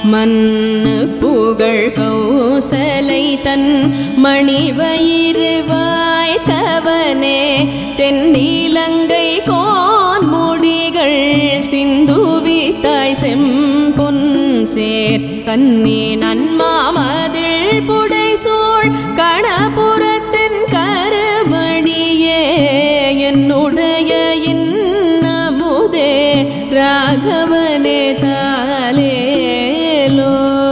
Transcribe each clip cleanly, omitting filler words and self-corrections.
மன்னு புகழ் கௌசலை தன் மணிவயிறு வாய்த்தவனே தென்னிலங்கை கோன்முடிகள் சிந்துவித்தாய் செம்பொன் சேர் கன்னி நன்மாமதில் புடைசூழ் கணபுரத்தின் கருமணியே என்னுடைய இன்னமுதே ராகவனே தாலேலோ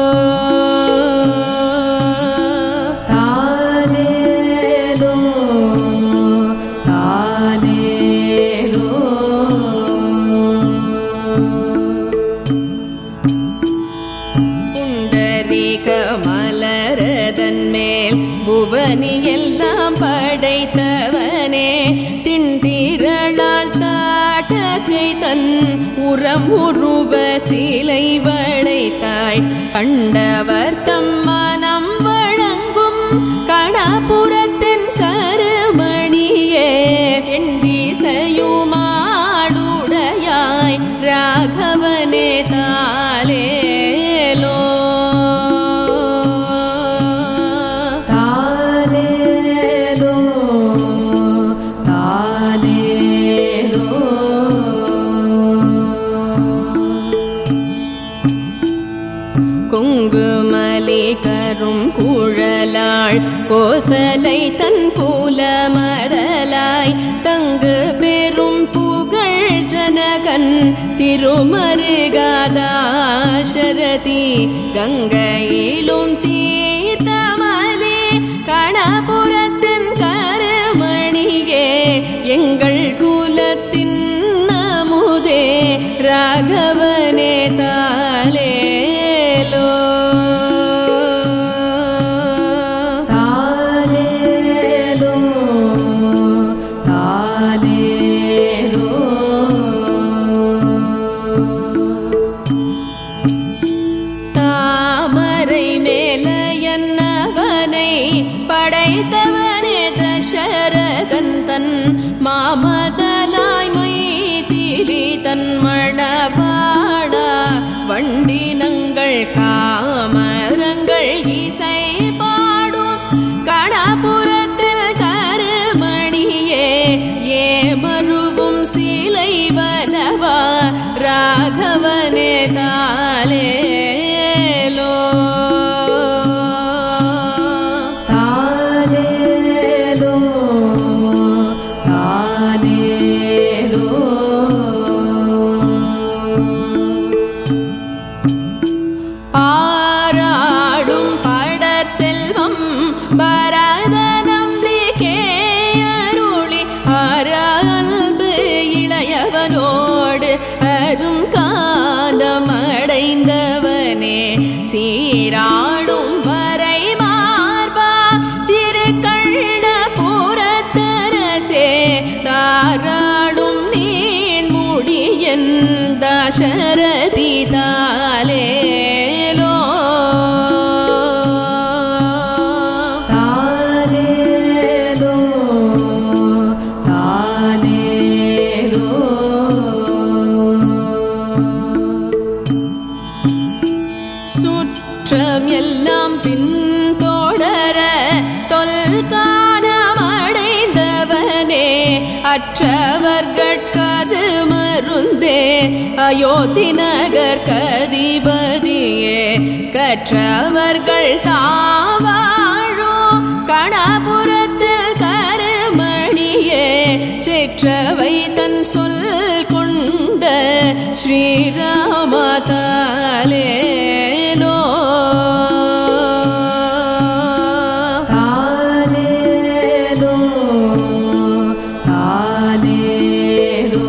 தாலேலோ தாலேலோ. புண்டரீக மலரதன் மேல் புவனி எல்லாம் படைத்தவனே திண்டிரளால் தாட்டகை தன் உரம் உருவ சீலை வளைத்தாய் கண்டவர் தம் மனம் வழங்கும் கணபுரத்தின் கருமணியே எண்டிசையுமாடுடையாய் ராகவனே தாலேலோ தாலேலோ தாலேலோ. கொங்குமலி கரும் குழலாள் கோசலை தன் கூலமரலாய் தங்கு பெரும் புகழ் ஜனகன் திருமருகாதாசரதி கங்கையிலும் தீர்த்தமலே கணபுரத்தின் கருமணியே எங்கள் குலத்தின் அமுதே ராகவனே தாலேலோ தாலேலோ தாலேலோ. தாமரை மேலையன்னவனை படைத்தவனே தசரதன் தன் மாமதலாய் மைதிலி தன் மணவாடா வண்டினங்கள் காமரங்கள் இசை பாடும் கணபுரத்தில் கருமணியே ஏமருவும் சீலை வலவா ராகவனே தாலேலோ தாலேலோ தாலேலோ. பாராடும் படர் செல்வம் பரத நம்பிக்கை அருளி அன்பு இளையவனோடு அரும் காலம் அடைந்தவனே சீராடும் வரை மார்பா திருக்கண்ணபுரத்தரசே தாராடும் நீன் முடியன் தசரதி தாலேலோ தாலேலோ தாலேலோ. சுற்றம் எல்லாம் பின்தொடர தொல்கானமடைந்தவனே அற்றவர்கட்கரு மருந்தே அயோத்தி நகர் கதிபதியே கற்றவர்கள் தாவாழோ கணபுரத்தில் கருமணியே சிற்றவை தன் சொல் கொண்ட ஸ்ரீராம தாலேலோ தாலேலோ தாலேலோ.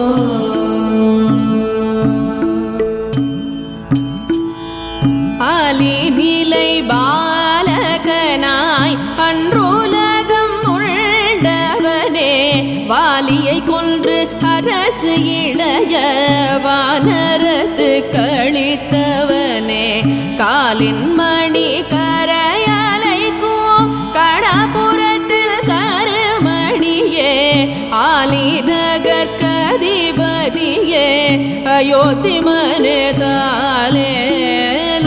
ஆலிநிலை பாலகனாய் அன்றுலகம் உண்டவனே வாலியை கொன்று அரசு இளைய வானரத்து கழித்தவனே காலின் மணி கரையலைக்கும் கணபுரத்தில் கருமணியே ஆலிநகர் கதிபதியே அயோத்தி மனதாலே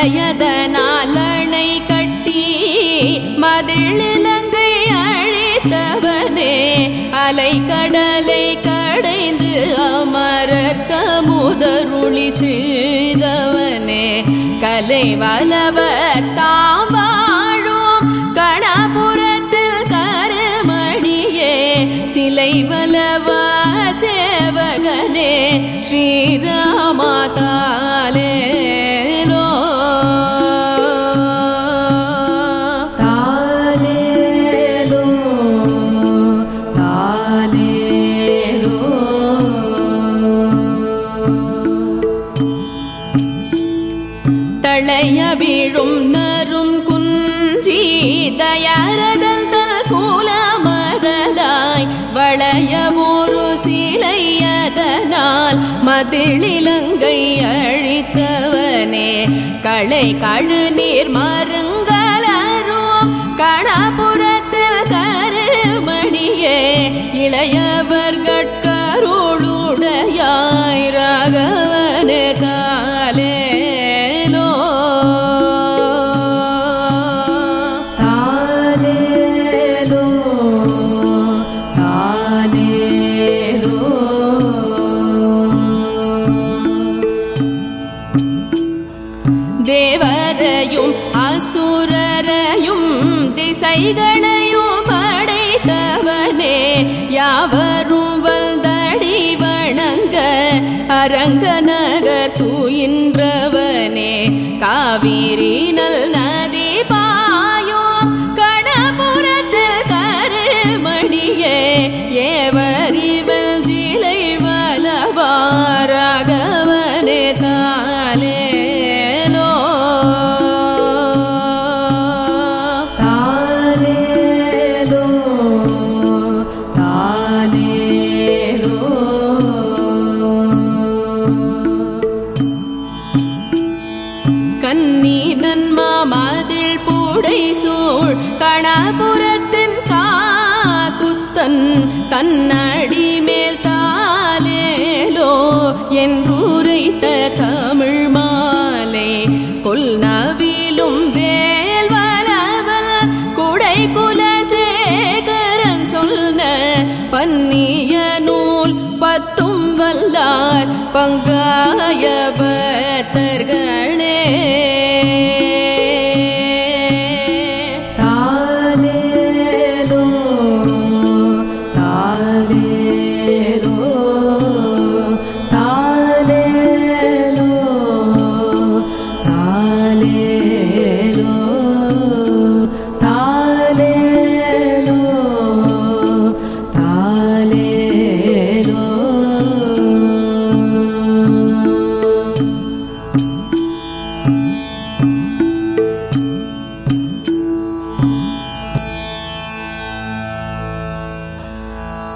மலையதனால் அணை கட்டி மதிழிலங்கை அழித்தவனே அலை கடலை கடைந்து அமரர்க்க முதருளி செய்தவனே கலை வலவர் தாம் வாழும் கணபுரத்தில் கருமணியே சிலை வலவா சேவகனே ஸ்ரீராமா தாலேலோ தாலேலோ தாலேலோ தளைய வீழும் நரும் குஞ்சி தயாரதல் தல் கூலமதலாய் வளைய ஒரு சிலையதனால் மதிழிலங்கை அழித்தவனே களை கழுநீர் மருங்கலரும் கணபுரத்தில் கருமணியே இளையவர்கட்கருளுடையாய் ராகவனே தாலேலோ தாலேலோ தாலேலோ தேவரையும் அசுரரையும் திசைகளையும் படைத்தவனே யாவரும் வல்தடி வணங்க அரங்கநகர் தூயின்றவனே காவிரி நல் நதி பாயும் கணபுரத்தில் கருமணியே ஏவரிவல் ஜிலை வலவாராகவனே தாலேலோ தாலேலோ தாலேலோ கன்னி நன்மா மதில் பூடை சூழ் கணபுரத்தின் காக்குத்தன் கண்ணடி மேல் தாலேலோ என்றுரைத்த தமிழ் மாலை கொல்நவிலும் வேல் வலவல் குடை குலசேகரன் சொன்ன பன்னிய நூல் பத்தும் வல்லார் பங்காய பத்தர்களே தாலேலோ தாலேலோ